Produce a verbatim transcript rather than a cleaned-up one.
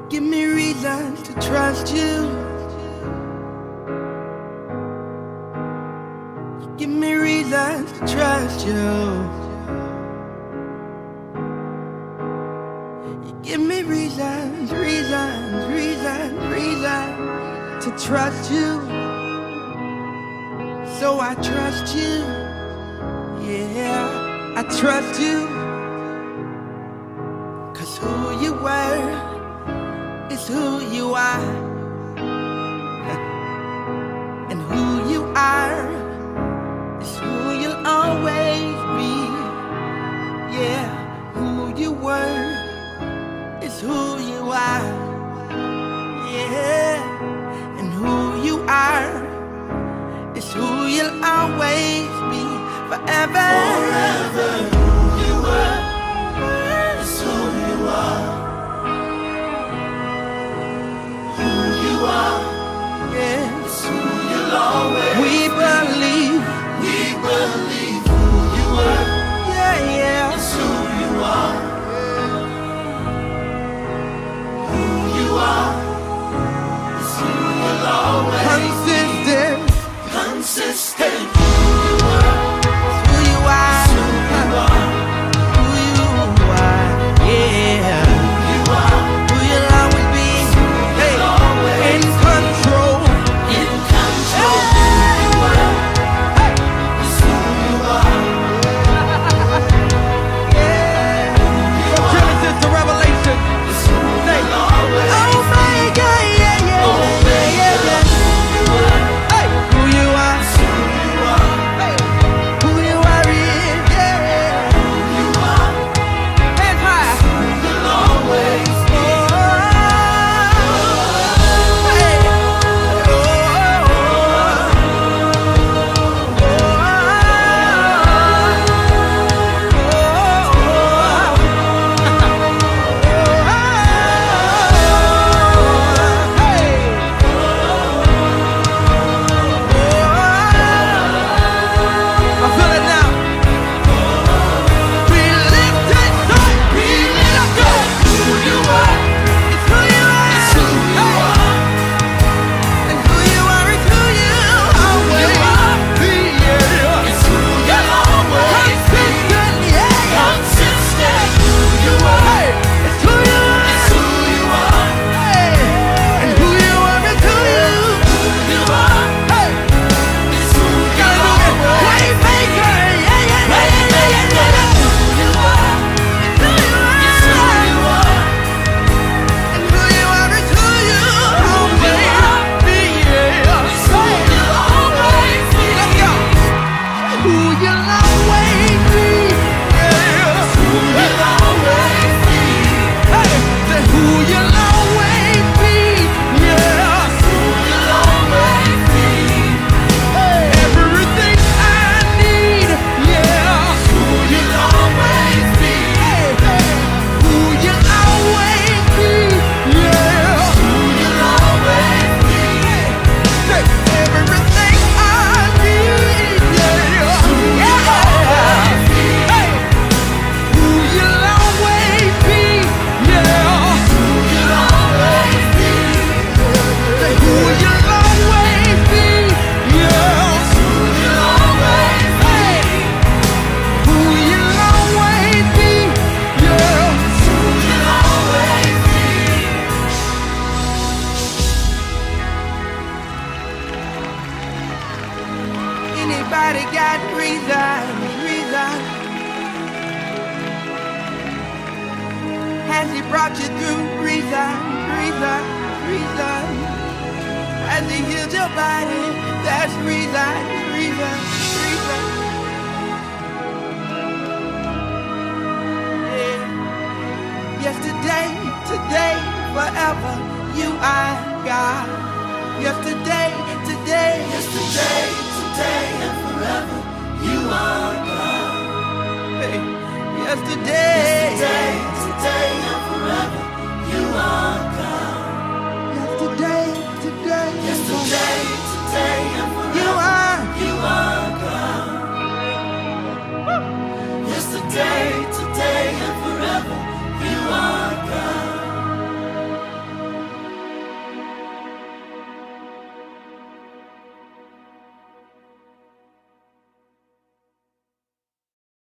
Give me reasons to trust you. Give me reasons to trust you. You give me reasons, reasons, reasons, reasons to trust you. So I trust you. Yeah, I trust you. Cause who you were is who you are. And who you are is who you'll always be. Yeah, who you were is who you are. Yeah, and who you are is who you'll always be. Forever. Forever, who you were is who you are. Who you are, Yeah, is who you'll always we believe. We believe who you were Yeah, yeah. is who you are. Who you are is who you'll always Consistent. consistent. Who you were Who you are. is who you are. Who you are. Yeah. Who you are Who you'll always be. Hey, in control. in control. Who you were is who you are. Yeah. From Genesis to Revelation. Is who you'll always Oh my God. Yeah, yeah, yeah, yeah, yeah. Hey, who you are. who you are. Hey, who you are is. Yeah. You are Hands high. you'll always Oh, hey. I feel it now. We lift it up. We lift it up. who you are. It's who you are. It's who you are. And who you are is who you always be. Yeah. It's who you'll always be. Consistent, yeah. Consistent. Who you are. Hey, it's who you are. It's who you are. Hey, and who you are is who you. Who you are. Hey, It's who you'll gotta do it. always Waymaker, yeah, yeah, yeah, yeah, yeah, yeah, yeah. Who you are. It's who you It's who are. you are. And who you are is who you always be. Yeah. It's who you'll always be. Let's go. Who you'll always be. Yeah. Who you'll always be. Hey, say who you'll always be. Yeah. Who you'll always be. Everything I need. Yeah. Who you'll always be. Hey, who you'll always be. Yeah. Who you'll always be. Say everything I need. Yeah. Who you'll always be. Hey, who you'll always be. Yeah. Who you'll always be. Say who you'll always be. Yeah. Who you'll always be. Hey, who you'll always be. Yeah. Who you'll always be. Anybody got reason, reason? Has he brought you through reason, reason, reason? Has he healed your body? That's reason, reason, reason. Yeah. Yesterday, today, forever, you are God. Yesterday, today, Yesterday, today, and forever, you are God. hey, yesterday, Yesterday, today, and forever, you are God. yesterday, today, Yesterday, today, and you forever, are. you are God. Yesterday, today, and